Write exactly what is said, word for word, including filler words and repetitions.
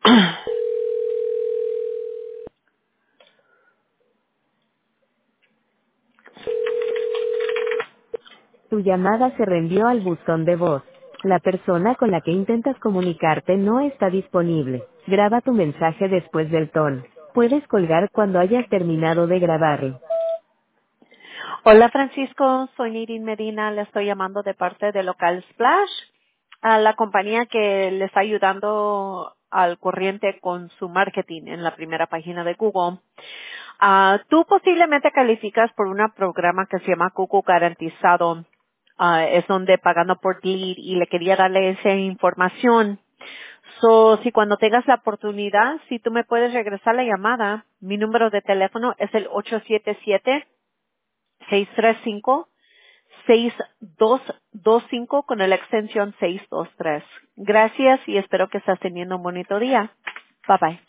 Tu llamada se reenvió al buzón de voz. La persona con la que intentas comunicarte no está disponible. Graba tu mensaje después del tono. Puedes colgar cuando hayas terminado de grabarlo. Hola Francisco, soy Nirin Medina, le estoy llamando de parte de Local Splash, a la compañía que le está ayudando al corriente con su marketing en la primera página de Google. Ah, tú posiblemente calificas por un programa que se llama Google Garantizado. Ah, es donde pagando por lead y le quería darle esa información. So, si cuando tengas la oportunidad, si tú me puedes regresar la llamada, mi número de teléfono es el ocho siete siete, seis tres cinco, seis dos dos cinco con la extensión seiscientos veintitrés. Gracias y espero que estés teniendo un bonito día. Bye bye.